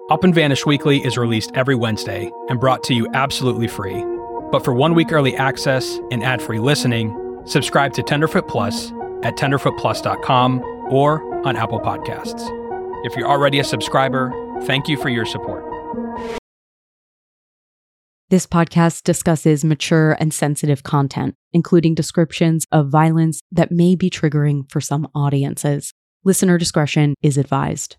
Up and Vanish Weekly is released every Wednesday and brought to you absolutely free. But for 1 week early access and ad-free listening, subscribe to Tenderfoot Plus at tenderfootplus.com or on Apple Podcasts. If you're already a subscriber, thank you for your support. This podcast discusses mature and sensitive content, including descriptions of violence that may be triggering for some audiences. Listener discretion is advised.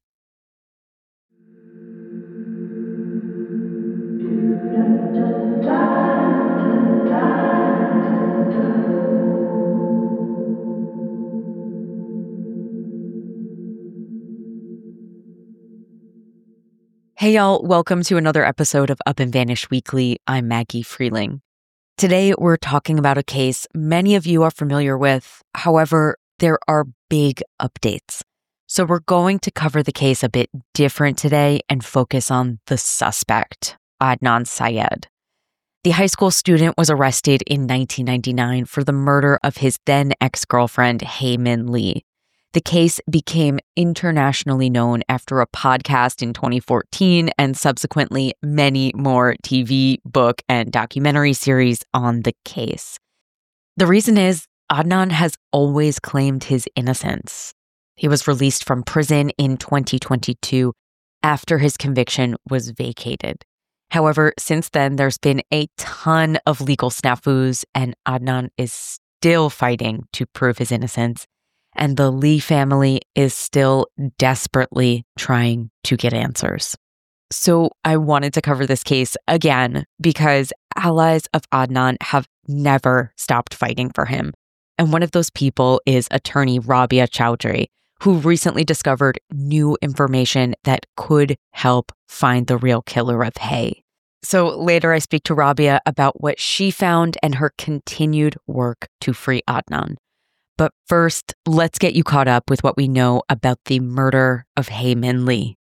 Hey y'all, welcome to another episode of Up and Vanish Weekly. I'm Maggie Freeling. Today we're talking about a case many of you are familiar with. However, there are big updates. So we're going to cover the case a bit different today and focus on the suspect, Adnan Syed. The high school student was arrested in 1999 for the murder of his then ex-girlfriend, Hae Min Lee. The case became internationally known after a podcast in 2014 and subsequently many more TV, book, and documentary series on the case. The reason is Adnan has always claimed his innocence. He was released from prison in 2022 after his conviction was vacated. However, since then, there's been a ton of legal snafus, and Adnan is still fighting to prove his innocence. And the Lee family is still desperately trying to get answers. So I wanted to cover this case again because allies of Adnan have never stopped fighting for him. And one of those people is attorney Rabia Chaudhry, who recently discovered new information that could help find the real killer of Hae. So later I speak to Rabia about what she found and her continued work to free Adnan. But first, let's get you caught up with what we know about the murder of Hae Min Lee.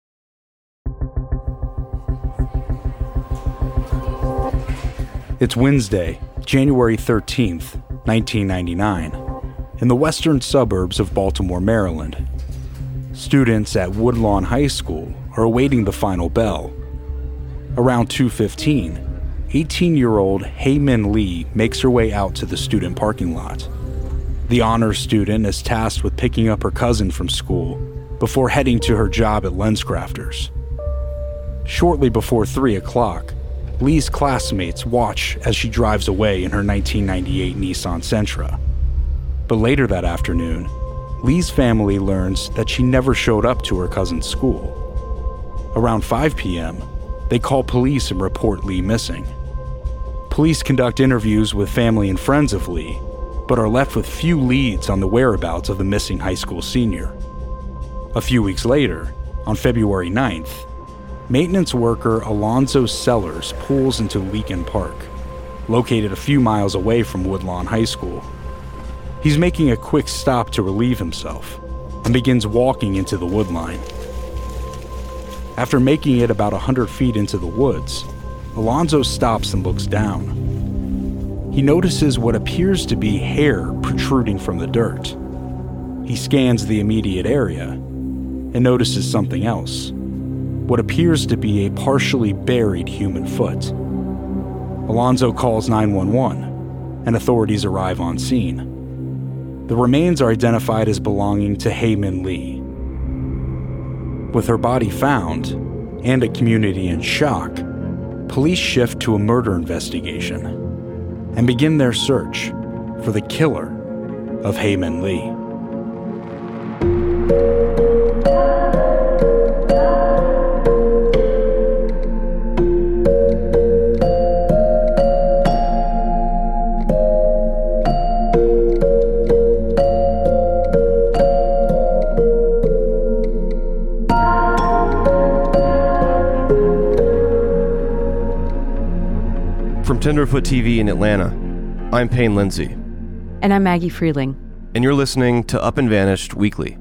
It's Wednesday, January 13th, 1999, in the western suburbs of Baltimore, Maryland. Students at Woodlawn High School are awaiting the final bell. Around 2:15, 18-year-old Hae Min Lee makes her way out to the student parking lot. The honors student is tasked with picking up her cousin from school before heading to her job at LensCrafters. Shortly before 3 o'clock, Lee's classmates watch as she drives away in her 1998 Nissan Sentra. But later that afternoon, Lee's family learns that she never showed up to her cousin's school. Around 5 p.m., they call police and report Lee missing. Police conduct interviews with family and friends of Lee, but are left with few leads on the whereabouts of the missing high school senior. A few weeks later, on February 9th, maintenance worker Alonzo Sellers pulls into Leakin Park, located a few miles away from Woodlawn High School. He's making a quick stop to relieve himself and begins walking into the woodline. After making it about 100 feet into the woods, Alonzo stops and looks down. He notices what appears to be hair protruding from the dirt. He scans the immediate area and notices something else, what appears to be a partially buried human foot. Alonzo calls 911, and authorities arrive on scene. The remains are identified as belonging to Hae Min Lee. With her body found, and a community in shock, police shift to a murder investigation and begin their search for the killer of Hae Min Lee. From Tenderfoot TV in Atlanta, I'm Payne Lindsay. And I'm Maggie Freeling. And you're listening to Up and Vanished Weekly.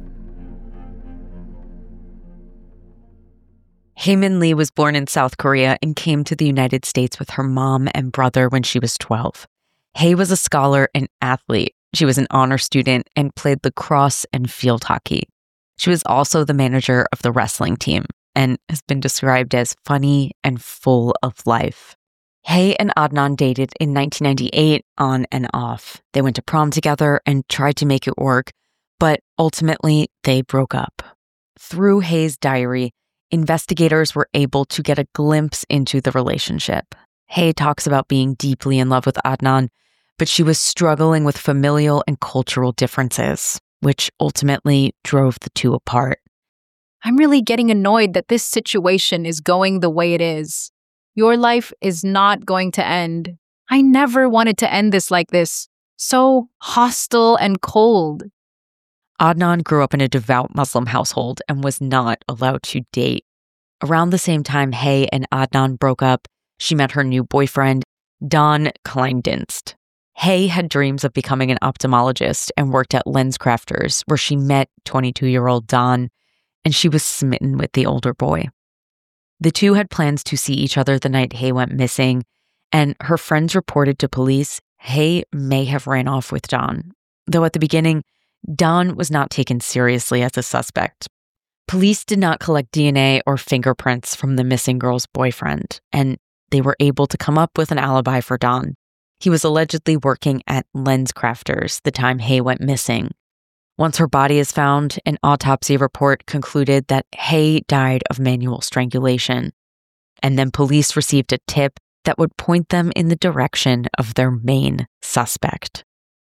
Hae Min Lee was born in South Korea and came to the United States with her mom and brother when she was 12. Hae was a scholar and athlete. She was an honor student and played lacrosse and field hockey. She was also the manager of the wrestling team. and has been described as funny and full of life. Hay and Adnan dated in 1998 on and off. They went to prom together and tried to make it work, but ultimately they broke up. Through Hay's diary, investigators were able to get a glimpse into the relationship. Hay talks about being deeply in love with Adnan, but she was struggling with familial and cultural differences, which ultimately drove the two apart. I'm really getting annoyed that this situation is going the way it is. Your life is not going to end. I never wanted to end this like this. So hostile and cold. Adnan grew up in a devout Muslim household and was not allowed to date. Around the same time Hay and Adnan broke up, she met her new boyfriend, Don Kleindienst. Hay had dreams of becoming an ophthalmologist and worked at LensCrafters, where she met 22-year-old Don, and she was smitten with the older boy. The two had plans to see each other the night Hay went missing, and her friends reported to police Hay may have ran off with Don, though at the beginning, Don was not taken seriously as a suspect. Police did not collect DNA or fingerprints from the missing girl's boyfriend, and they were able to come up with an alibi for Don. He was allegedly working at LensCrafters the time Hay went missing. Once her body is found, an autopsy report concluded that Hay died of manual strangulation. And then police received a tip that would point them in the direction of their main suspect.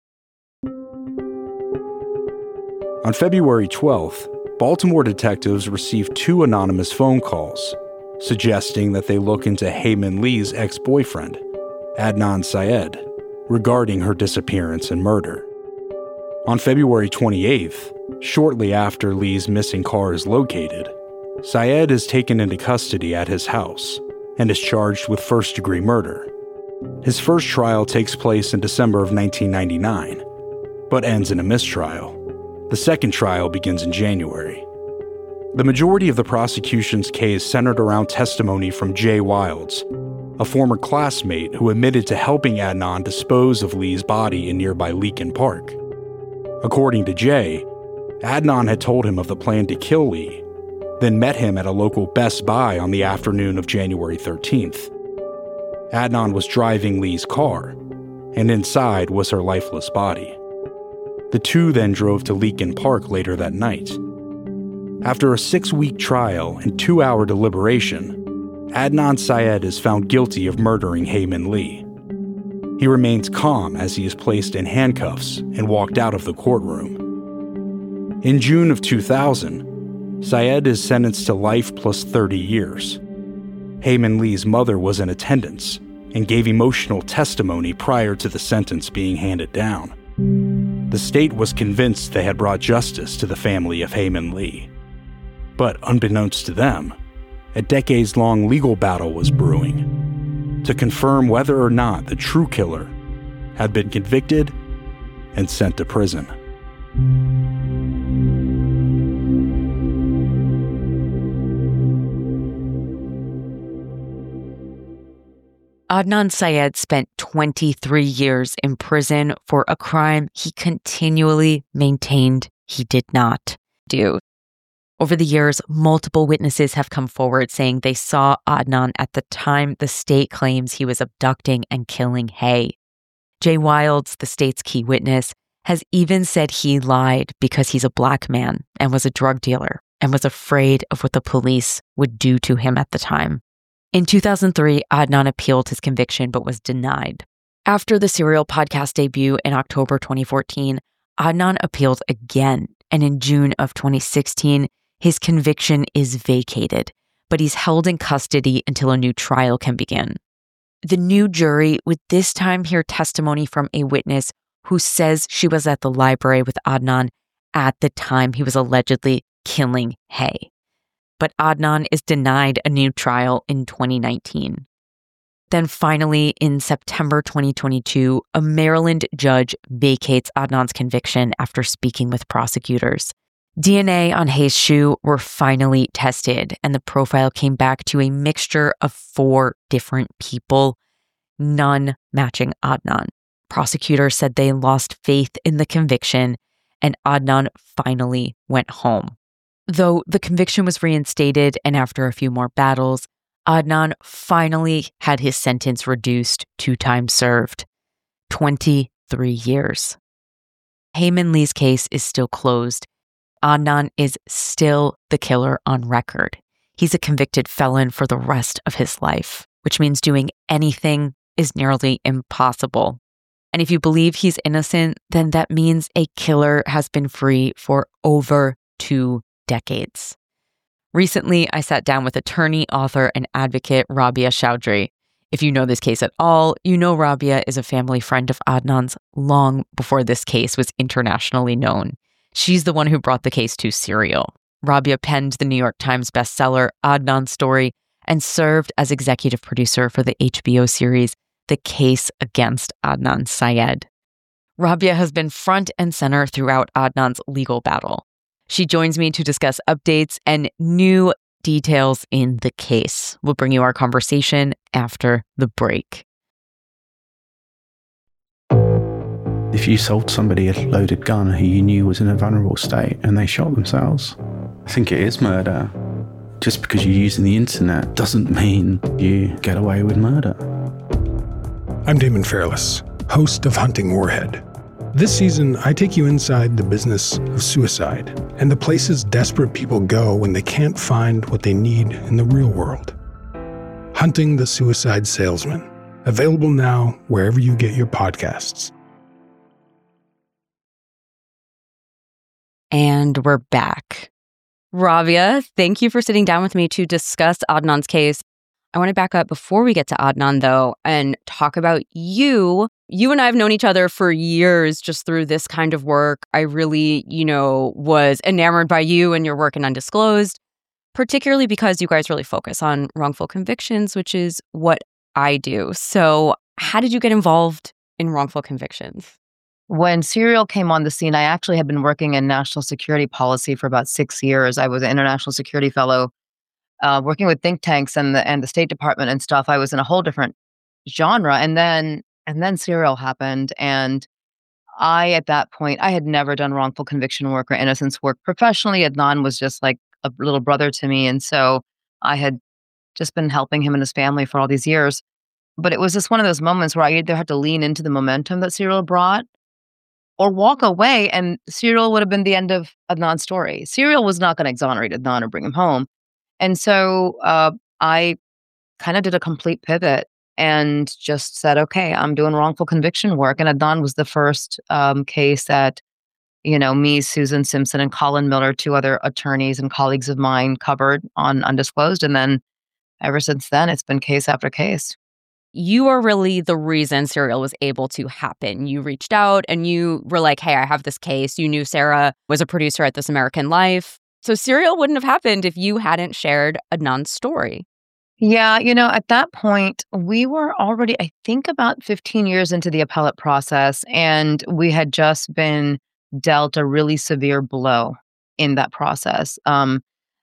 On February 12th, Baltimore detectives received 2 anonymous phone calls suggesting that they look into Hae Min Lee's ex-boyfriend, Adnan Syed, regarding her disappearance and murder. On February 28th, shortly after Lee's missing car is located, Syed is taken into custody at his house and is charged with first-degree murder. His first trial takes place in December of 1999, but ends in a mistrial. The second trial begins in January. The majority of the prosecution's case centered around testimony from Jay Wilds, a former classmate who admitted to helping Adnan dispose of Lee's body in nearby Leakin Park. According to Jay, Adnan had told him of the plan to kill Lee, then met him at a local Best Buy on the afternoon of January 13th. Adnan was driving Lee's car, and inside was her lifeless body. The two then drove to Leakin Park later that night. After a 6-week trial and 2-hour deliberation, Adnan Syed is found guilty of murdering Hae Min Lee. He remains calm as he is placed in handcuffs and walked out of the courtroom. In June of 2000, Syed is sentenced to life plus 30 years. Hae Min Lee's mother was in attendance and gave emotional testimony prior to the sentence being handed down. The state was convinced they had brought justice to the family of Hae Min Lee. But unbeknownst to them, a decades-long legal battle was brewing to confirm whether or not the true killer had been convicted and sent to prison. Adnan Syed spent 23 years in prison for a crime he continually maintained he did not do. Over the years, multiple witnesses have come forward saying they saw Adnan at the time the state claims he was abducting and killing Hay. Jay Wilds, the state's key witness, has even said he lied because he's a black man and was a drug dealer and was afraid of what the police would do to him at the time. In 2003, Adnan appealed his conviction but was denied. After the Serial podcast debut in October 2014, Adnan appealed again, and in June of 2016, his conviction is vacated, but he's held in custody until a new trial can begin. The new jury would this time hear testimony from a witness who says she was at the library with Adnan at the time he was allegedly killing Hay. But Adnan is denied a new trial in 2019. Then finally, in September 2022, a Maryland judge vacates Adnan's conviction after speaking with prosecutors. DNA on Hay's shoe were finally tested, and the profile came back to a mixture of 4 different people, none matching Adnan. Prosecutors said they lost faith in the conviction, and Adnan finally went home. Though the conviction was reinstated and after a few more battles, Adnan finally had his sentence reduced to time served, 23 years. Hae Min Lee's case is still closed. Adnan is still the killer on record. He's a convicted felon for the rest of his life, which means doing anything is nearly impossible. And if you believe he's innocent, then that means a killer has been free for over 2 decades. Recently, I sat down with attorney, author, and advocate Rabia Chaudhry. If you know this case at all, you know Rabia is a family friend of Adnan's long before this case was internationally known. She's the one who brought the case to Serial. Rabia penned the New York Times bestseller Adnan Story and served as executive producer for the HBO series The Case Against Adnan Syed. Rabia has been front and center throughout Adnan's legal battle. She joins me to discuss updates and new details in the case. We'll bring you our conversation after the break. If you sold somebody a loaded gun who you knew was in a vulnerable state and they shot themselves, I think it is murder. Just because you're using the internet doesn't mean you get away with murder. I'm Damon Fairless, host of Hunting Warhead. This season, I take you inside the business of suicide and the places desperate people go when they can't find what they need in the real world. Hunting the Suicide Salesman, available now wherever you get your podcasts. And we're back. Rabia, thank you for sitting down with me to discuss Adnan's case. I want to back up before we get to Adnan, though, and talk about you. You and I have known each other for years just through this kind of work. I really, was enamored by you and your work in Undisclosed, particularly because you guys really focus on wrongful convictions, which is what I do. So how did you get involved in wrongful convictions? When Serial came on the scene, I actually had been working in national security policy for about 6 years. I was an international security fellow, working with think tanks and the State Department and stuff. I was in a whole different genre, and then Serial happened, and at that point, I had never done wrongful conviction work or innocence work professionally. Adnan was just like a little brother to me, and so I had just been helping him and his family for all these years. But it was just one of those moments where I either had to lean into the momentum that Serial brought, or walk away, and Serial would have been the end of Adnan's story. Serial was not going to exonerate Adnan or bring him home. And so I kind of did a complete pivot and just said, okay, I'm doing wrongful conviction work. And Adnan was the first case that, me, Susan Simpson, and Colin Miller, 2 other attorneys and colleagues of mine, covered on Undisclosed. And then ever since then, it's been case after case. You are really the reason Serial was able to happen. You reached out and you were like, hey, I have this case. You knew Sarah was a producer at This American Life. So Serial wouldn't have happened if you hadn't shared Adnan's story. Yeah, at that point, we were already, I think, about 15 years into the appellate process, and we had just been dealt a really severe blow in that process. And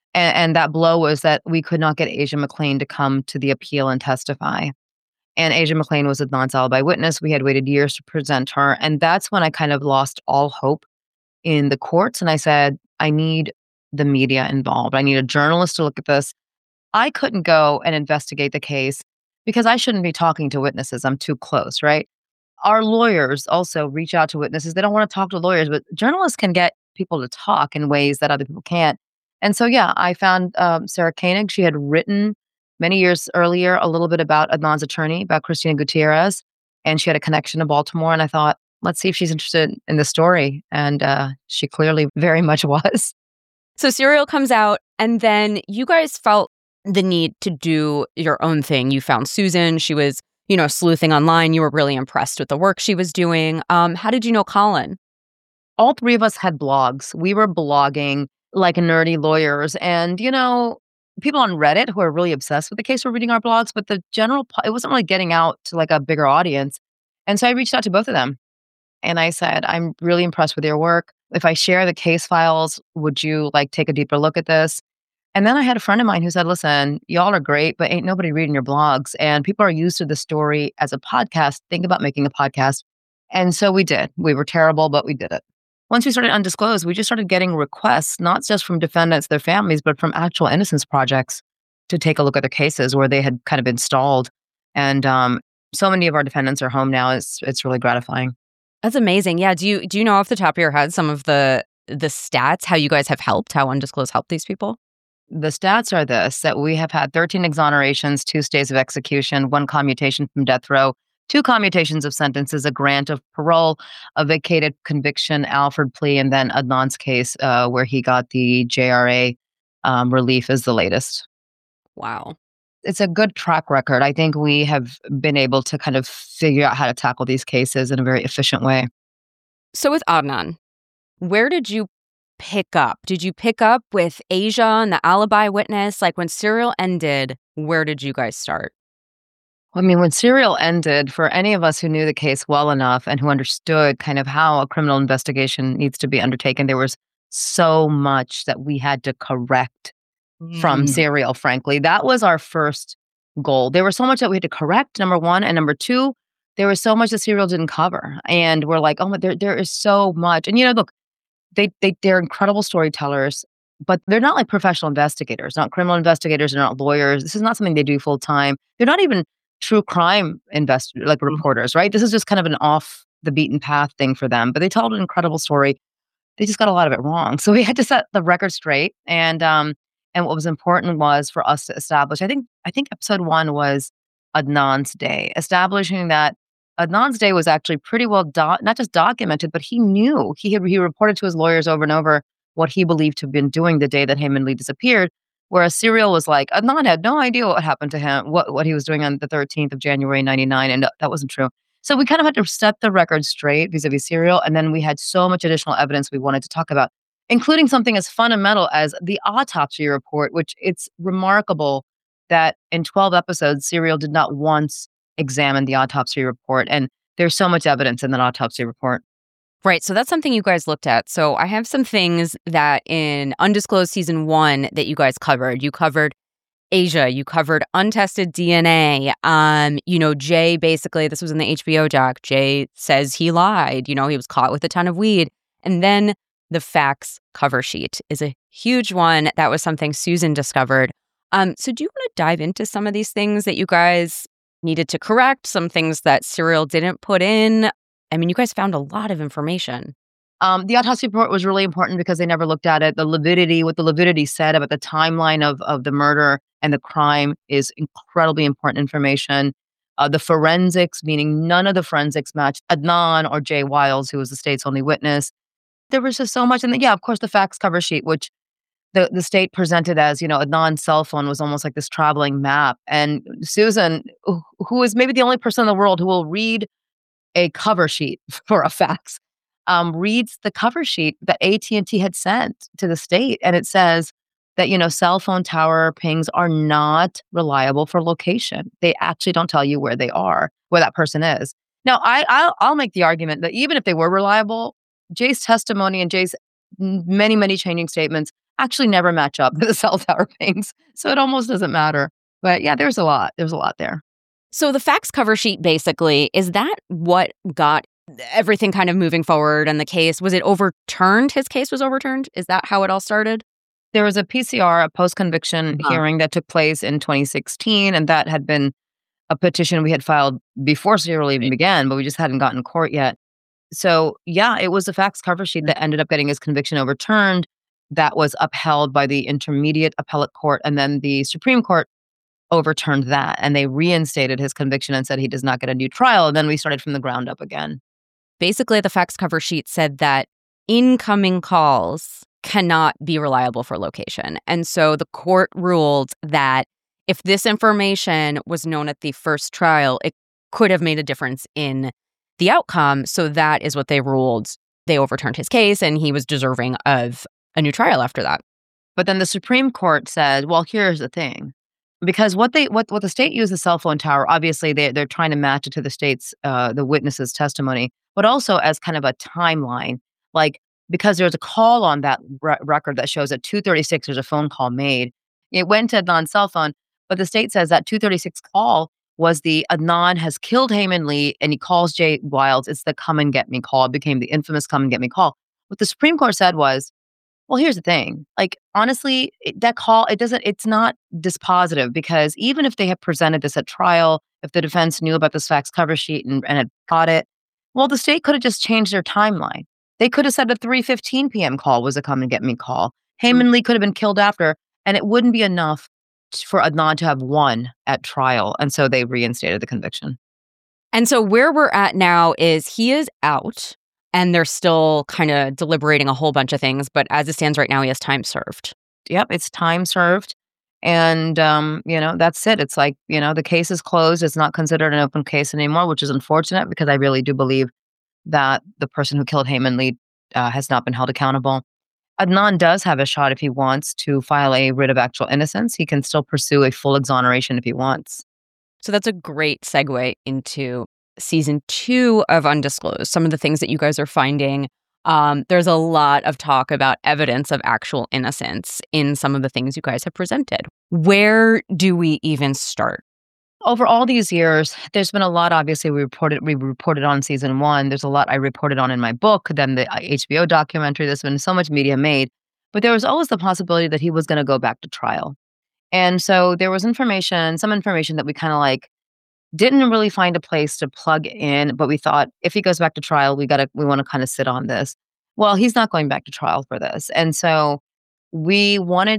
that blow was that we could not get Asia McClain to come to the appeal and testify. And Asia McClain was Adnan's alibi witness. We had waited years to present her. And that's when I kind of lost all hope in the courts. And I said, I need the media involved. I need a journalist to look at this. I couldn't go and investigate the case because I shouldn't be talking to witnesses. I'm too close, right? Our lawyers also reach out to witnesses. They don't want to talk to lawyers, but journalists can get people to talk in ways that other people can't. And so, yeah, I found Sarah Koenig. She had written many years earlier a little bit about Adnan's attorney, about Christina Gutierrez, and she had a connection to Baltimore. And I thought, let's see if she's interested in the story. And she clearly very much was. So Serial comes out, and then you guys felt the need to do your own thing. You found Susan. She was, sleuthing online. You were really impressed with the work she was doing. How did you know Colin? All 3 of us had blogs. We were blogging like nerdy lawyers. And, people on Reddit who are really obsessed with the case were reading our blogs, but the it wasn't really getting out to like a bigger audience. And so I reached out to both of them. And I said, I'm really impressed with your work. If I share the case files, would you take a deeper look at this? And then I had a friend of mine who said, listen, y'all are great, but ain't nobody reading your blogs. And people are used to the story as a podcast. Think about making a podcast. And so we did. We were terrible, but we did it. once we started Undisclosed, we just started getting requests, not just from defendants, their families, but from actual innocence projects to take a look at their cases where they had kind of been stalled. And so many of our defendants are home now. It's really gratifying. That's amazing. Yeah. Do you know off the top of your head some of the stats, how you guys have helped, how Undisclosed helped these people? The stats are that we have had 13 exonerations, 2 stays of execution, 1 commutation from death row, 2 commutations of sentences, a grant of parole, a vacated conviction, Alford plea, and then Adnan's case where he got the JRA relief is the latest. Wow. It's a good track record. I think we have been able to kind of figure out how to tackle these cases in a very efficient way. So with Adnan, where did you pick up? Did you pick up with Asia and the alibi witness? Like when Serial ended, where did you guys start? I mean, when Serial ended, for any of us who knew the case well enough and who understood kind of how a criminal investigation needs to be undertaken, there was so much that we had to correct from Serial, frankly. That was our first goal. There was so much that we had to correct, number one. And number two, there was so much that Serial didn't cover. And we're like, oh, there is so much. And, look, they're incredible storytellers, but they're not like professional investigators, not criminal investigators, they're not lawyers. This is not something they do full time. They're not even true crime reporters, right? This is just kind of an off the beaten path thing for them. But they told an incredible story. They just got a lot of it wrong. So we had to set the record straight. And what was important was for us to establish, I think episode 1 was Adnan's day, establishing that Adnan's day was actually pretty well, not just documented, but he knew. He reported to his lawyers over and over what he believed to have been doing the day that Hae Min Lee disappeared, whereas Serial was like, Adnan had no idea what happened to him, what he was doing on the 13th of January, 99, and that wasn't true. So we kind of had to set the record straight vis-a-vis Serial, and then we had so much additional evidence we wanted to talk about, including something as fundamental as the autopsy report, which it's remarkable that in 12 episodes, Serial did not once examine the autopsy report. And there's so much evidence in that autopsy report. Right. So that's something you guys looked at. So I have some things that in Undisclosed season 1 that you guys covered. You covered Asia. You covered untested DNA. Jay, basically, this was in the HBO doc. Jay says he lied. He was caught with a ton of weed. And then the facts cover sheet is a huge one. That was something Susan discovered. So do you want to dive into some of these things that you guys needed to correct, some things that Serial didn't put in? I mean, you guys found a lot of information. The autopsy report was really important because they never looked at it. What the Lividity said about the timeline of the murder and the crime is incredibly important information. The forensics, meaning none of the forensics matched Adnan or Jay Wiles, who was the state's only witness. There was just so much. And of course, the facts cover sheet, which the state presented as, Adnan's cell phone was almost like this traveling map. And Susan, who is maybe the only person in the world who will read a cover sheet for a fax, reads the cover sheet that AT&T had sent to the state. And it says that, cell phone tower pings are not reliable for location. They actually don't tell you where they are, where that person is. Now, I'll make the argument that even if they were reliable, Jay's testimony and Jay's many, many changing statements actually never match up to the cell tower pings. So it almost doesn't matter. But yeah, there's a lot there. So the facts cover sheet, basically, is that what got everything kind of moving forward in the case? Was it overturned? His case was overturned? Is that how it all started? There was a PCR, a post-conviction hearing that took place in 2016, and that had been a petition we had filed before Serial even began, but we just hadn't gotten court yet. So, yeah, it was the facts cover sheet that ended up getting his conviction overturned. That was upheld by the Intermediate Appellate Court, and then the Supreme Court overturned that, and they reinstated his conviction and said he does not get a new trial. And then we started from the ground up again. Basically, the facts cover sheet said that incoming calls cannot be reliable for location. And so the court ruled that if this information was known at the first trial, it could have made a difference in the outcome. So that is what they ruled. They overturned his case, and he was deserving of a new trial after that. But then the Supreme Court said, well, here's the thing. Because what the state used the cell phone tower, obviously they're trying to match it to the state's, the witness's testimony, but also as kind of a timeline. Like, because there's a call on that record that shows at 2:36 there's a phone call made. It went to Adnan's cell phone, but the state says that 2:36 call was the Adnan has killed Hae Min Lee, and he calls Jay Wiles. It's the come and get me call. It became the infamous come and get me call. What the Supreme Court said was, well, here's the thing. Like, honestly, that call, it's not dispositive because even if they had presented this at trial, if the defense knew about this facts cover sheet and had caught it, well, the state could have just changed their timeline. They could have said a 3:15 p.m. call was a come and get me call. Heyman Lee could have been killed after, and it wouldn't be enough for Adnan to have won at trial. And so they reinstated the conviction. And so where we're at now is he is out and they're still kind of deliberating a whole bunch of things. But as it stands right now, he has time served. Yep, it's time served. And, that's it. It's like, the case is closed. It's not considered an open case anymore, which is unfortunate because I really do believe that the person who killed Heyman Lee has not been held accountable. Adnan does have a shot if he wants to file a writ of actual innocence. He can still pursue a full exoneration if he wants. So that's a great segue into season 2 of Undisclosed. Some of the things that you guys are finding. There's a lot of talk about evidence of actual innocence in some of the things you guys have presented. Where do we even start? Over all these years, there's been a lot, obviously, we reported on season 1. There's a lot I reported on in my book, then the HBO documentary. There's been so much media made. But there was always the possibility that he was going to go back to trial. And so there was some information that we kind of like didn't really find a place to plug in, but we thought if he goes back to trial, we want to kind of sit on this. Well, he's not going back to trial for this. And so we went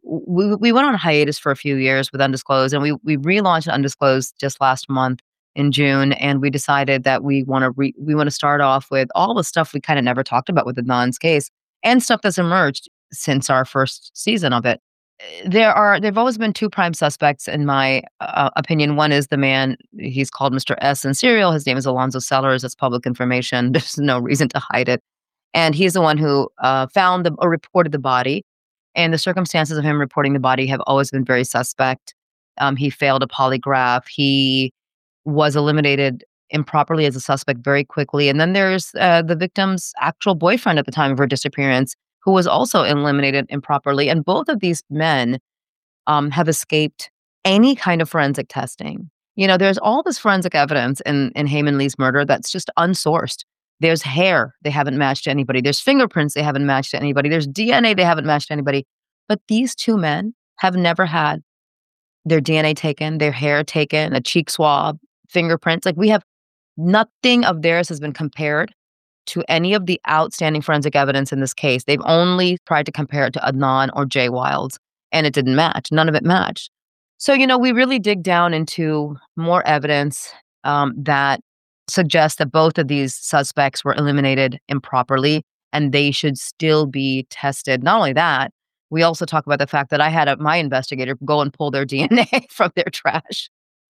on hiatus for a few years with Undisclosed, and we relaunched Undisclosed just last month in June, and we decided that we want to start off with all the stuff we kind of never talked about with Adnan's case and stuff that's emerged since our first season of it. There've always been 2 prime suspects in my opinion. One is the man, he's called Mr. S in Serial. His name is Alonzo Sellers. That's public information. There's no reason to hide it. And he's the one who found or reported the body. And the circumstances of him reporting the body have always been very suspect. He failed a polygraph. He was eliminated improperly as a suspect very quickly. And then there's the victim's actual boyfriend at the time of her disappearance, who was also eliminated improperly. And both of these men have escaped any kind of forensic testing. There's all this forensic evidence in Heyman Lee's murder that's just unsourced. There's hair they haven't matched to anybody. There's fingerprints they haven't matched to anybody. There's DNA they haven't matched to anybody. But these 2 men have never had their DNA taken, their hair taken, a cheek swab, fingerprints. Like, we have nothing of theirs has been compared to any of the outstanding forensic evidence in this case. They've only tried to compare it to Adnan or Jay Wilds, and it didn't match. None of it matched. So, we really dig down into more evidence that suggests that both of these suspects were eliminated improperly, and they should still be tested. Not only that, we also talk about the fact that I had my investigator go and pull their DNA from their trash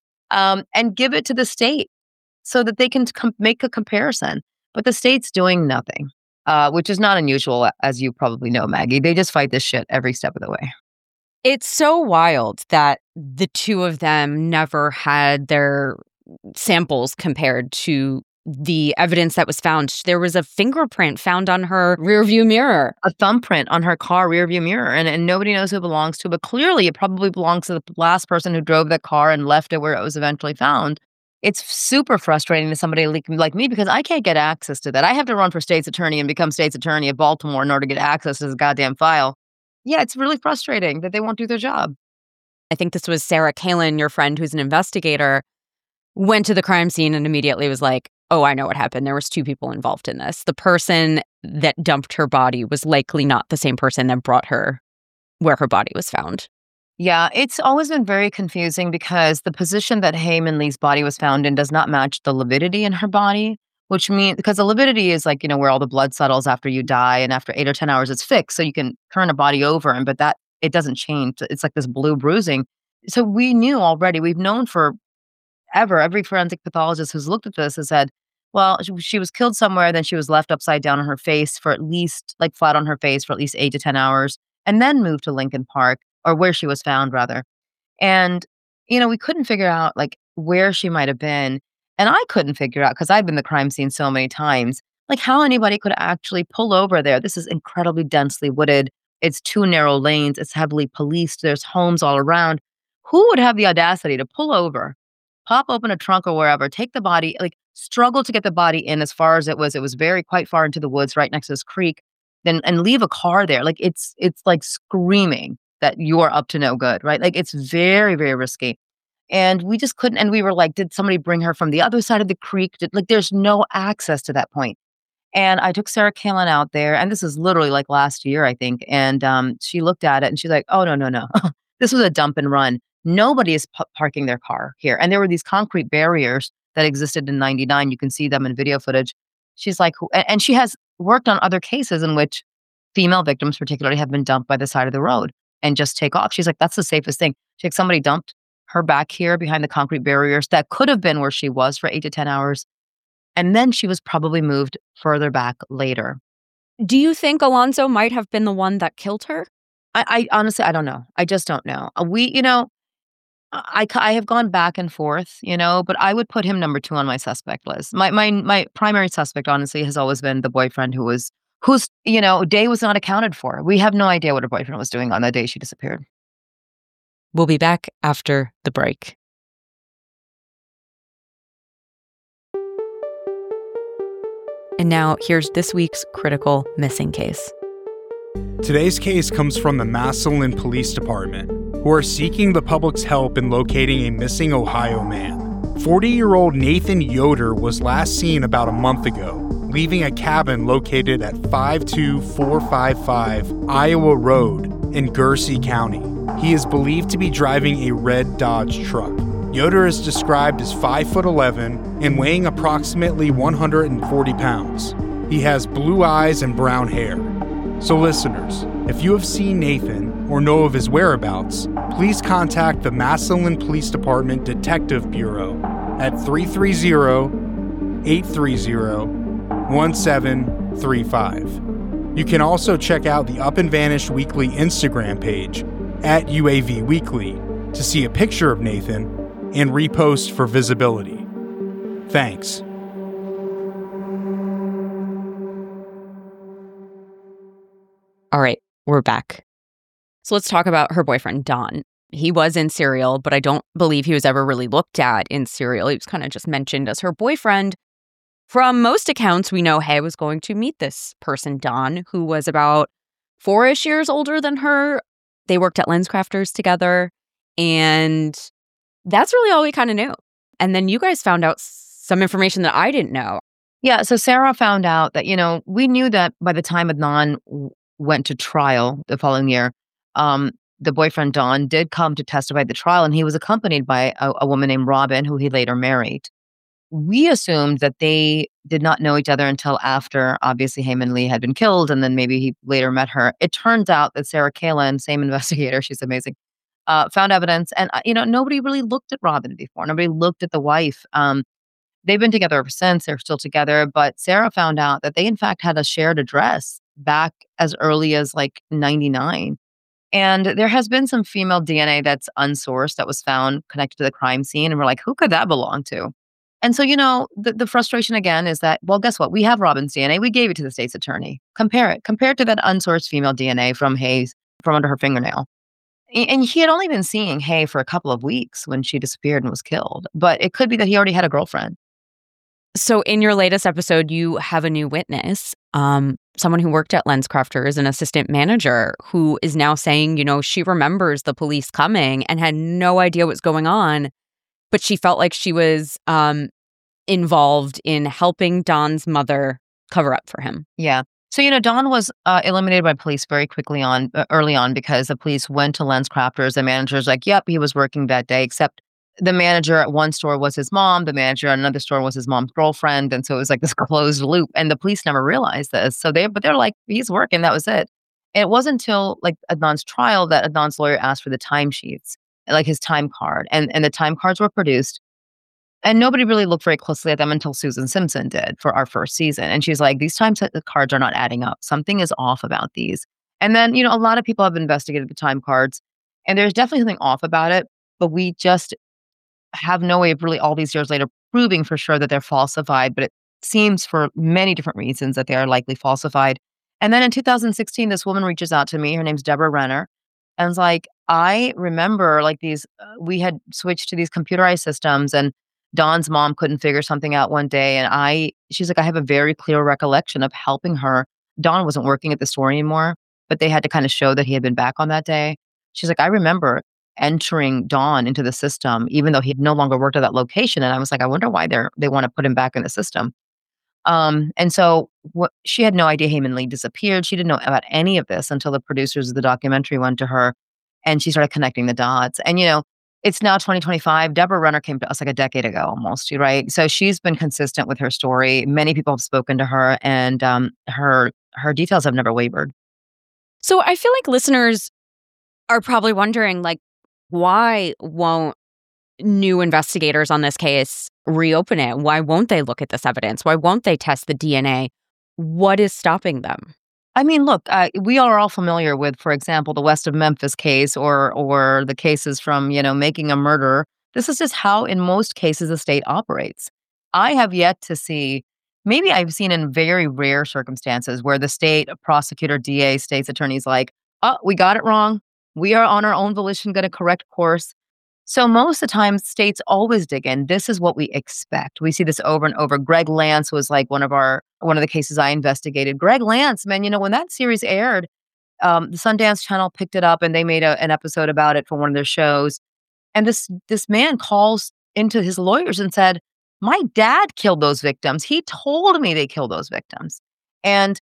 and give it to the state so that they can make a comparison. But the state's doing nothing, which is not unusual, as you probably know, Maggie. They just fight this shit every step of the way. It's so wild that the 2 of them never had their samples compared to the evidence that was found. There was a fingerprint found on her rearview mirror. A thumbprint on her car rearview mirror. And nobody knows who it belongs to, but clearly it probably belongs to the last person who drove the car and left it where it was eventually found. It's super frustrating to somebody like me because I can't get access to that. I have to run for state's attorney and become state's attorney of Baltimore in order to get access to this goddamn file. Yeah, it's really frustrating that they won't do their job. I think this was Sarah Kalin, your friend who's an investigator, went to the crime scene and immediately was like, oh, I know what happened. There was 2 people involved in this. The person that dumped her body was likely not the same person that brought her where her body was found. Yeah, it's always been very confusing because the position that Heyman Lee's body was found in does not match the lividity in her body, which means, because the lividity is like, where all the blood settles after you die, and after 8 or 10 hours it's fixed. So you can turn a body over, but that it doesn't change. It's like this blue bruising. So we knew already, we've known forever, every forensic pathologist who's looked at this has said, well, she was killed somewhere, then she was left upside down on her face for at least, like flat on her face for at least 8 to 10 hours, and then moved to Lincoln Park, or where she was found rather. And, we couldn't figure out like where she might have been. And I couldn't figure out, because I've been to the crime scene so many times, like how anybody could actually pull over there. This is incredibly densely wooded. It's 2 narrow lanes. It's heavily policed. There's homes all around. Who would have the audacity to pull over, pop open a trunk or wherever, take the body, like struggle to get the body in as far as it was. It was quite far into the woods right next to this creek. and leave a car there. Like it's like screaming that you are up to no good, right? Like it's very, very risky. And we just couldn't. And we were like, did somebody bring her from the other side of the creek? Like there's no access to that point. And I took Sarah Kalin out there, and this is literally like last year, I think. And she looked at it and she's like, oh, no, no, no. This was a dump and run. Nobody is parking their car here. And there were these concrete barriers that existed in 99. You can see them in video footage. She's like, and she has worked on other cases in which female victims particularly have been dumped by the side of the road and just take off. She's like, that's the safest thing. She's like, somebody dumped her back here behind the concrete barriers. That could have been where she was for 8 to 10 hours. And then she was probably moved further back later. Do you think Alonzo might have been the one that killed her? I honestly, I don't know. I just don't know. I have gone back and forth, but I would put him number 2 on my suspect list. My primary suspect, honestly, has always been the boyfriend whose day was not accounted for. We have no idea what her boyfriend was doing on the day she disappeared. We'll be back after the break. And now here's this week's critical missing case. Today's case comes from the Massillon Police Department, who are seeking the public's help in locating a missing Ohio man. 40-year-old Nathan Yoder was last seen about a month ago, leaving a cabin located at 52455 Iowa Road in Gersey County. He is believed to be driving a red Dodge truck. Yoder is described as 5'11" and weighing approximately 140 pounds. He has blue eyes and brown hair. So listeners, if you have seen Nathan or know of his whereabouts, please contact the Massillon Police Department Detective Bureau at 330-830-1735. You can also check out the Up and Vanish Weekly Instagram page at UAV Weekly to see a picture of Nathan and repost for visibility. Thanks. All right, we're back. So let's talk about her boyfriend, Don. He was in Serial, but I don't believe he was ever really looked at in Serial. He was kind of just mentioned as her boyfriend. From most accounts, we know Hay was going to meet this person, Don, who was about 4-ish years older than her. They worked at LensCrafters together, and that's really all we kind of knew. And then you guys found out some information that I didn't know. Yeah, so Sarah found out that, we knew that by the time Adnan went to trial the following year, the boyfriend, Don, did come to testify at the trial, and he was accompanied by a woman named Robin, who he later married. We assumed that they did not know each other until after, obviously, Hae-Min Lee had been killed, and then maybe he later met her. It turns out that Sarah Kalin, same investigator, she's amazing, found evidence. And, nobody really looked at Robin before. Nobody looked at the wife. They've been together ever since. They're still together. But Sarah found out that they, in fact, had a shared address back as early as like 99. And there has been some female DNA that's unsourced that was found connected to the crime scene. And we're like, who could that belong to? And so, the frustration again is that, well, guess what? We have Robin's DNA. We gave it to the state's attorney. Compare it to that unsourced female DNA from Hayes from under her fingernail. And he had only been seeing Hay for a couple of weeks when she disappeared and was killed. But it could be that he already had a girlfriend. So in your latest episode, you have a new witness, someone who worked at LensCrafters, an assistant manager, who is now saying, she remembers the police coming and had no idea what's going on, but she felt like she was involved in helping Don's mother cover up for him. Yeah. So, Don was eliminated by police very early on, because the police went to LensCrafters. The manager's like, yep, he was working that day, except the manager at one store was his mom. The manager at another store was his mom's girlfriend. And so it was like this closed loop. And the police never realized this. But they're like, he's working. That was it. And it wasn't until like Adnan's trial that Adnan's lawyer asked for the timesheets, like his time card. And the time cards were produced. And nobody really looked very closely at them until Susan Simpson did for our first season. And she's like, these time cards are not adding up. Something is off about these. And then, a lot of people have investigated the time cards, and there's definitely something off about it, but we just have no way of really all these years later proving for sure that they're falsified. But it seems for many different reasons that they are likely falsified. And then in 2016, this woman reaches out to me. Her name's Deborah Renner. And was like, I remember like these, we had switched to these computerized systems, and Don's mom couldn't figure something out one day. And she's like, I have a very clear recollection of helping her Don wasn't working at the store anymore, but they had to kind of show that he had been back on that day. She's like, I remember entering Don into the system, even though he no longer worked at that location. And I was like, I wonder why they want to put him back in the system. And so she had no idea Hae Min Lee disappeared. She didn't know about any of this until the producers of the documentary went to her and she started connecting the dots. And, it's now 2025. Deborah Renner came to us like a decade ago almost, right? So she's been consistent with her story. Many people have spoken to her and her details have never wavered. So I feel like listeners are probably wondering, like, why won't new investigators on this case reopen it? Why won't they look at this evidence? Why won't they test the DNA? What is stopping them? I mean, look, we are all familiar with, for example, the West of Memphis case or the cases from, Making a Murderer. This is just how, in most cases, the state operates. I have yet to see, maybe I've seen in very rare circumstances where the state prosecutor, DA, state's attorney's like, oh, we got it wrong. We are on our own volition going to correct course. So most of the time, states always dig in. This is what we expect. We see this over and over. Greg Lance was like one of the cases I investigated. Greg Lance, man, when that series aired, the Sundance Channel picked it up and they made an episode about it for one of their shows. And this man calls into his lawyers and said, my dad killed those victims. He told me they killed those victims. And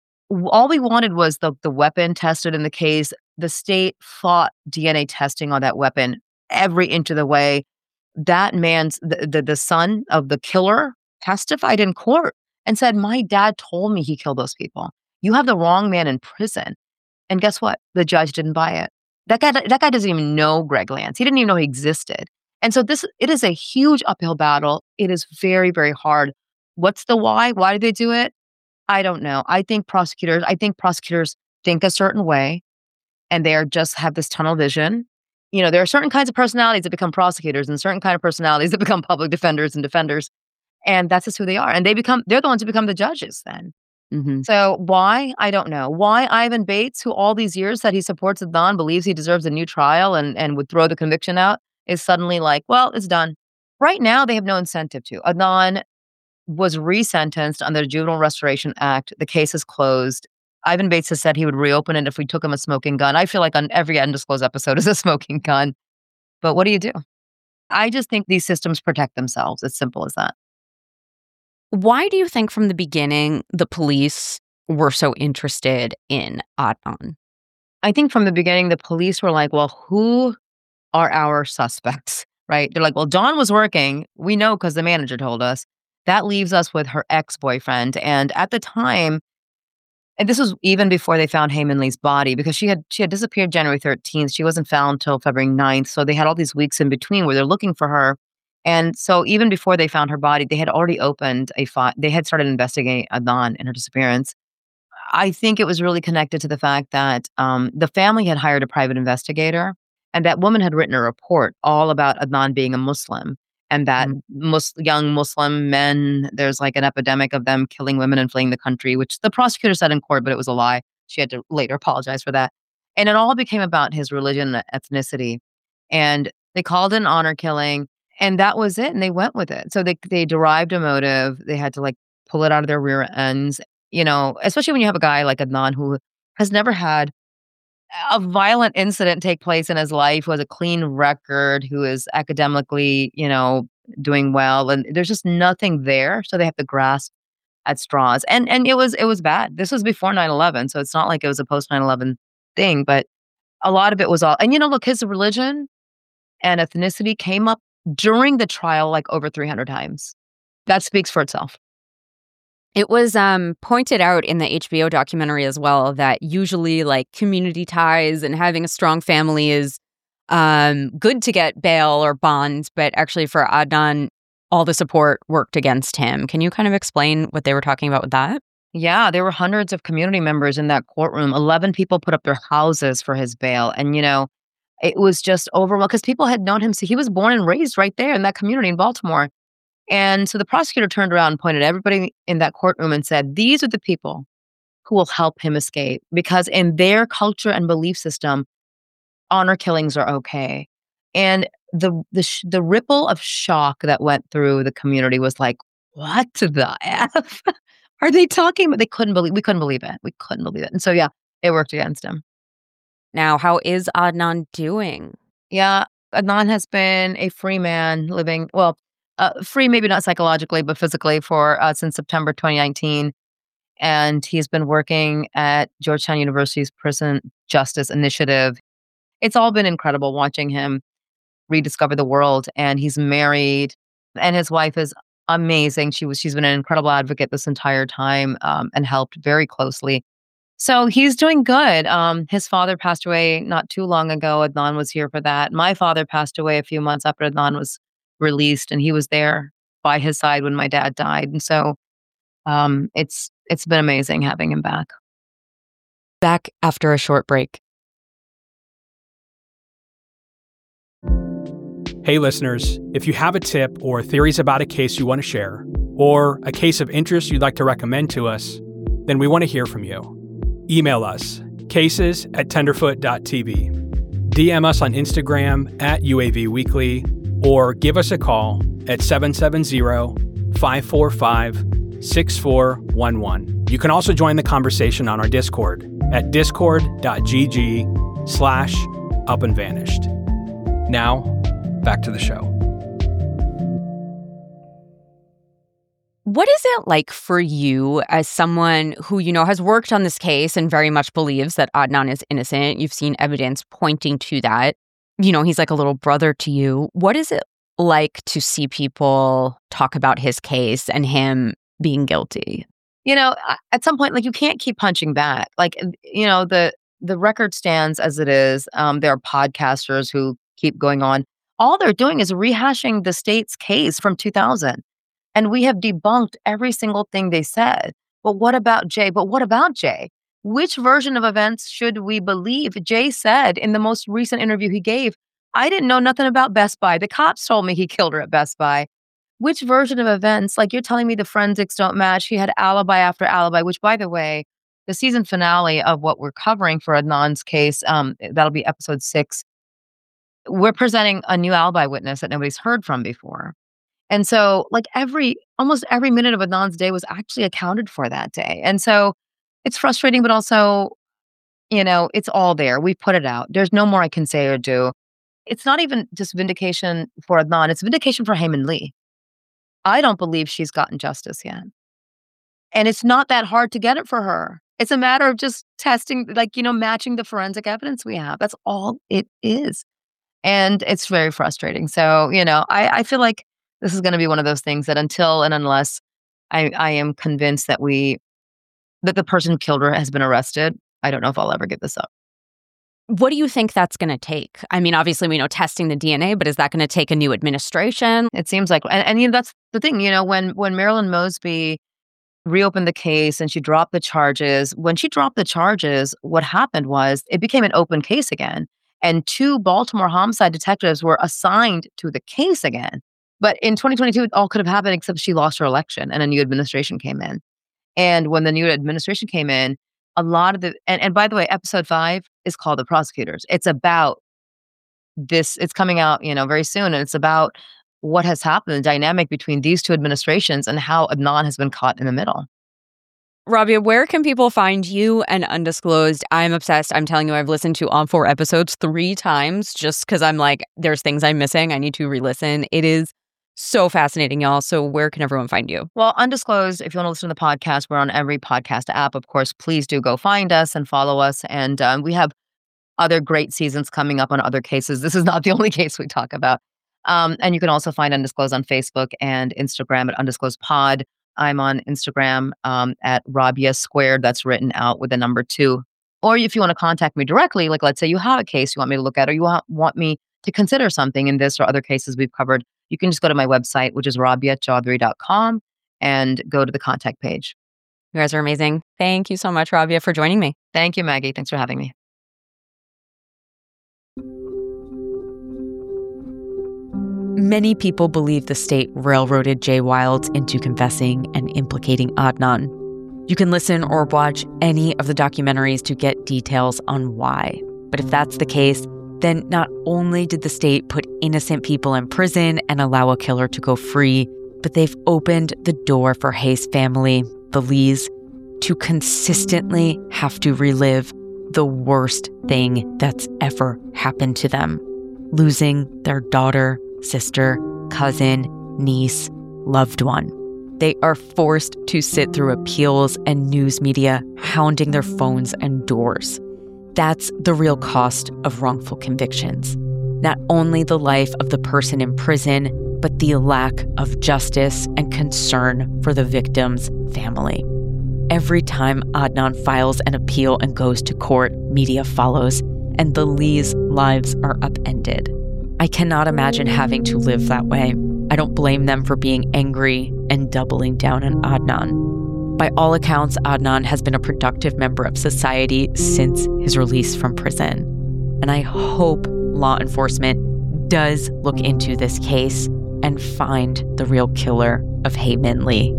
all we wanted was the weapon tested in the case. The state fought DNA testing on that weapon every inch of the way. That man's the son of the killer testified in court and said, my dad told me he killed those people. You have the wrong man in prison. And guess what? The judge didn't buy it. That guy doesn't even know Greg Lance. He didn't even know he existed. And so it is a huge uphill battle. It is very, very hard. What's the why? Why do they do it? I don't know. I think prosecutors think a certain way and they just have this tunnel vision. There are certain kinds of personalities that become prosecutors and certain kind of personalities that become public defenders and defenders. And that's just who they are. And they're the ones who become the judges then. Mm-hmm. So why? I don't know. Why Ivan Bates, who all these years said he supports Adnan, believes he deserves a new trial and would throw the conviction out, is suddenly like, well, it's done. Right now, they have no incentive to. Adnan was resentenced under the Juvenile Restoration Act. The case is closed. Ivan Bates has said he would reopen it if we took him a smoking gun. I feel like on every undisclosed episode is a smoking gun. But what do you do? I just think these systems protect themselves. It's simple as that. Why do you think from the beginning the police were so interested in Adnan? I think from the beginning the police were like, well, who are our suspects, right? They're like, well, Dawn was working. We know because the manager told us. That leaves us with her ex-boyfriend. And at the time, and this was even before they found Hae Min Lee's body, because she had disappeared January 13th. She wasn't found till February 9th. So they had all these weeks in between where they're looking for her. And so even before they found her body, they had already opened they had started investigating Adnan and her disappearance. I think it was really connected to the fact that the family had hired a private investigator and that woman had written a report all about Adnan being a Muslim. And that young Muslim men, there's like an epidemic of them killing women and fleeing the country, which the prosecutor said in court, but it was a lie. She had to later apologize for that. And it all became about his religion and ethnicity. And they called it an honor killing, and that was it. And they went with it. So they derived a motive. They had to like pull it out of their rear ends, especially when you have a guy like Adnan who has never had a violent incident take place in his life, who has a clean record, who is academically, doing well. And there's just nothing there. So they have to grasp at straws. And it was bad. This was before 9/11. So it's not like it was a post 9/11 thing, but a lot of it was all, and look, his religion and ethnicity came up during the trial like over 300 times. That speaks for itself. It was pointed out in the HBO documentary as well that usually like community ties and having a strong family is good to get bail or bonds, but actually for Adnan, all the support worked against him. Can you kind of explain what they were talking about with that? Yeah, there were hundreds of community members in that courtroom. 11 people put up their houses for his bail. And, it was just overwhelming because people had known him. So he was born and raised right there in that community in Baltimore. And so the prosecutor turned around and pointed at everybody in that courtroom and said, these are the people who will help him escape, because in their culture and belief system, honor killings are okay. And the ripple of shock that went through the community was like, what the F? are they talking about? We couldn't believe it. We couldn't believe it. And so, yeah, it worked against him. Now, how is Adnan doing? Yeah, Adnan has been a free man living, free maybe not psychologically, but physically since September 2019. And he's been working at Georgetown University's Prison Justice Initiative. It's all been incredible watching him rediscover the world. And he's married, and his wife is amazing. She's been an incredible advocate this entire time, and helped very closely. So he's doing good. His father passed away not too long ago. Adnan was here for that. My father passed away a few months after Adnan was released, and he was there by his side when my dad died. And so it's been amazing having him back. Back after a short break. Hey listeners, if you have a tip or theories about a case you want to share, or a case of interest you'd like to recommend to us, then we want to hear from you. Email us, cases@tenderfoot.tv. DM us on Instagram @UAVweekly, or give us a call at 770-545-6411. You can also join the conversation on our Discord at discord.gg/upandvanished. Now, back to the show. What is it like for you as someone who, has worked on this case and very much believes that Adnan is innocent? You've seen evidence pointing to that. He's like a little brother to you. What is it like to see people talk about his case and him being guilty? At some point, you can't keep punching back. The record stands as it is. There are podcasters who keep going on. All they're doing is rehashing the state's case from 2000. And we have debunked every single thing they said. But what about Jay? Which version of events should we believe? Jay said in the most recent interview he gave, I didn't know nothing about Best Buy. The cops told me he killed her at Best Buy. Which version of events? You're telling me the forensics don't match. He had alibi after alibi, which, by the way, the season finale of what we're covering for Adnan's case, that'll be episode 6. We're presenting a new alibi witness that nobody's heard from before. And so almost every minute of Adnan's day was actually accounted for that day. And so it's frustrating, but also, it's all there. We put it out. There's no more I can say or do. It's not even just vindication for Adnan. It's vindication for Hae Min Lee. I don't believe she's gotten justice yet. And it's not that hard to get it for her. It's a matter of just testing, matching the forensic evidence we have. That's all it is. And it's very frustrating. So, I feel like this is going to be one of those things that until and unless I am convinced that the person who killed her has been arrested, I don't know if I'll ever give this up. What do you think that's going to take? I mean, obviously we know testing the DNA, but is that going to take a new administration? It seems like, and that's the thing, when Marilyn Mosby reopened the case and she dropped the charges, when she dropped the charges, what happened was it became an open case again. And 2 Baltimore homicide detectives were assigned to the case again. But in 2022, it all could have happened except she lost her election and a new administration came in. And when the new administration came in, a lot of and by the way, episode 5 is called The Prosecutors. It's about this, it's coming out, very soon. And it's about what has happened, the dynamic between these 2 administrations and how Adnan has been caught in the middle. Rabia, where can people find you and Undisclosed? I'm obsessed. I'm telling you, I've listened to all 4 episodes 3 times just because I'm like, there's things I'm missing. I need to re-listen. It is so fascinating, y'all. So where can everyone find you? Well, Undisclosed, if you want to listen to the podcast, we're on every podcast app. Of course, please do go find us and follow us. And we have other great seasons coming up on other cases. This is not the only case we talk about. And you can also find Undisclosed on Facebook and Instagram at Undisclosed Pod. I'm on Instagram at Rabia Squared. That's written out with the number 2. Or if you want to contact me directly, let's say you have a case you want me to look at, or you want me to consider something in this or other cases we've covered, you can just go to my website, which is rabiachaudhry.com, and go to the contact page. You guys are amazing. Thank you so much, Rabia, for joining me. Thank you, Maggie. Thanks for having me. Many people believe the state railroaded Jay Wilds into confessing and implicating Adnan. You can listen or watch any of the documentaries to get details on why. But if that's the case, then not only did the state put innocent people in prison and allow a killer to go free, but they've opened the door for Hae's family the Lees to consistently have to relive the worst thing that's ever happened to them, losing their daughter, sister, cousin, niece, loved one. They are forced to sit through appeals and news media hounding their phones and doors. That's the real cost of wrongful convictions. Not only the life of the person in prison, but the lack of justice and concern for the victim's family. Every time Adnan files an appeal and goes to court, media follows, and the Lees' lives are upended. I cannot imagine having to live that way. I don't blame them for being angry and doubling down on Adnan. By all accounts, Adnan has been a productive member of society since his release from prison. And I hope law enforcement does look into this case and find the real killer of Hae Min Lee.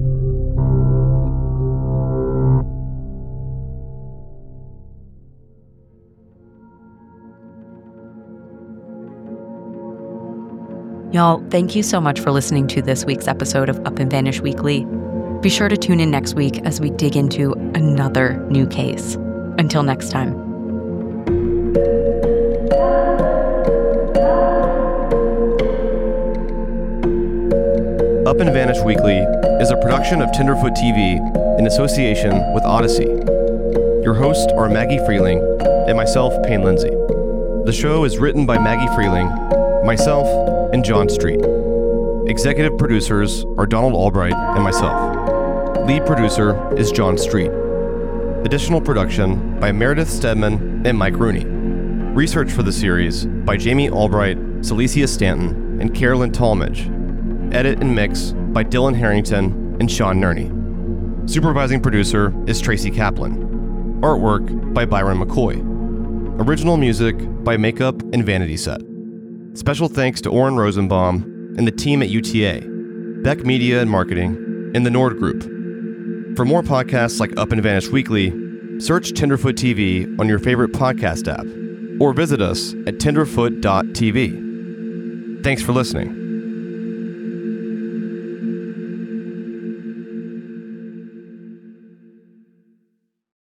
Y'all, thank you so much for listening to this week's episode of Up and Vanish Weekly. Be sure to tune in next week as we dig into another new case. Until next time. Up and Vanish Weekly is a production of Tenderfoot TV in association with Odyssey. Your hosts are Maggie Freeling and myself, Payne Lindsay. The show is written by Maggie Freeling, myself, and John Street. Executive producers are Donald Albright and myself. Lead producer is John Street. Additional production by Meredith Stedman and Mike Rooney. Research for the series by Jamie Albright, Celicia Stanton, and Carolyn Talmadge. Edit and mix by Dylan Harrington and Sean Nerney. Supervising producer is Tracy Kaplan. Artwork by Byron McCoy. Original music by Makeup and Vanity Set. Special thanks to Oren Rosenbaum and the team at UTA, Beck Media and Marketing, and the Nord Group. For more podcasts like Up and Vanish Weekly, search Tenderfoot TV on your favorite podcast app, or visit us at tenderfoot.tv. Thanks for listening.